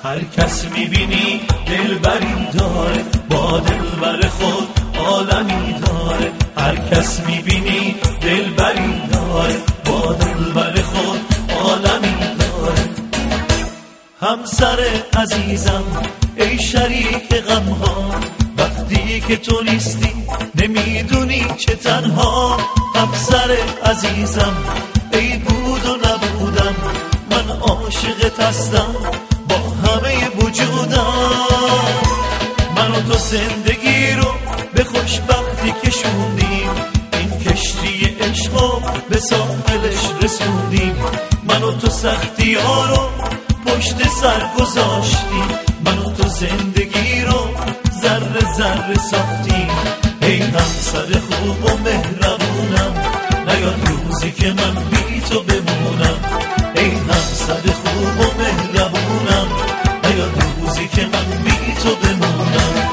هر کس میبینی دلبری داره، با دلبر خود عالمی داره. هر کس میبینی دلبری داره، با دلبر خود عالمی داره. همسر عزیزم ای شریک غمها، وقتی که تو نیستی نمیدونی چه تنها. همسر عزیزم ای بود و نبودم، من عاشقت هستم با همه وجودم. من و تو زندگی رو به خوشبختی کشوندیم، این کشتی عشقو به ساحلش رسوندیم. من و تو سختی ها رو پشت سر گذاشتیم، من و تو زندگی رو ذره ذره ساختیم. ای همسر خوب و مهربونم، نیاد روزی که من بی تو بمونم. ای همسر خوب و مهربونم، نیاد روزی که من بی تو بمونم.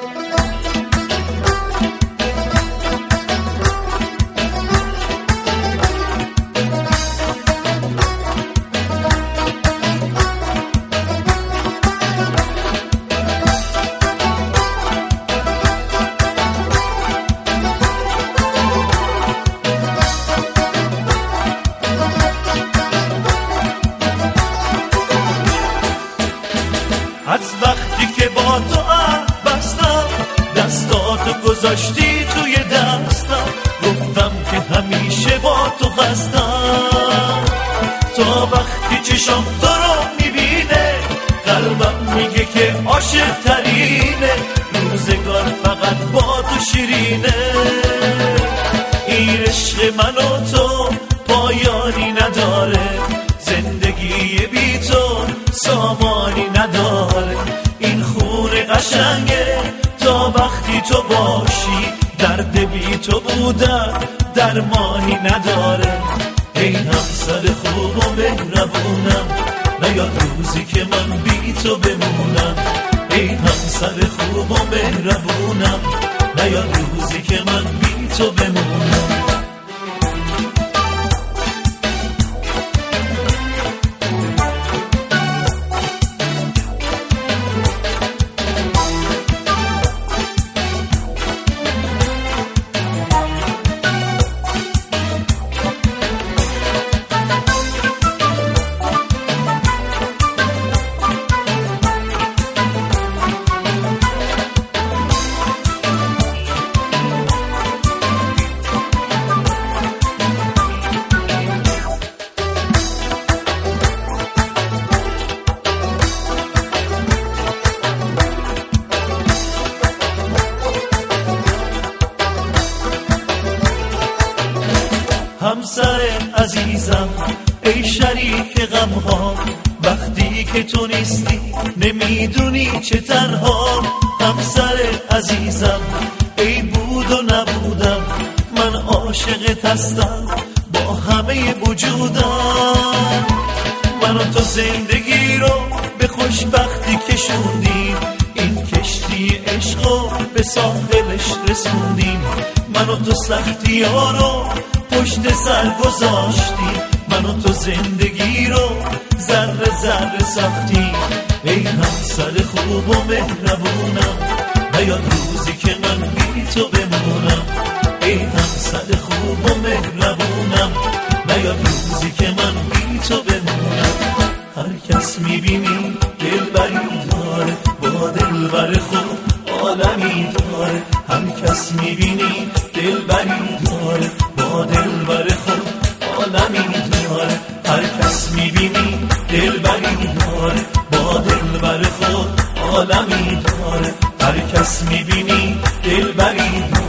از وقتی که با تو بستم، دستاتو گذاشتی توی دستم، گفتم که همیشه با تو هستم. تا وقتی چشم تو رو میبینه، قلبم میگه که عاشق ترینه. روزگار فقط با تو شیرینه، این عشق من و تو پایانی نداره. زندگی بی تو سامانی نداره. این خونه قشنگه تا وقتی تو باشی، درد بی تو بودن درمانی نداره. ای همسر خوب و مهربونم، نیاد روزی که من بی تو بمونم. ای همسر خوب و مهربونم، نیاد روزی که من بی تو بمونم. همسر عزیزم ای شریک غمها، وقتی که تو نیستی نمیدونی چه تنها. همسر عزیزم ای بود و نبودم، من عاشقت هستم با همه وجودم. من و تو زندگی رو به خوشبختی کشوندیم، این کشتی عشقو به ساحلش رسوندیم. من و تو سختی ها رو پشت سر گذاشتیم، من و تو زندگی رو ذره ذره ساختیم. ای همسر خوب و مهربونم، نیاد روزی که من بی تو بمونم. ای همسر خوب و مهربونم، نیاد روزی که من بی تو بمونم. هر کس میبینی دلبری داره، با دلبر خود عالمی داره. هر کس میبینی دلبری داره، با دلبر خود عالمی داره. هر کس میبینی دلبری داره، با دلبر خود عالمی داره. هر کس میبینی دلبری داره.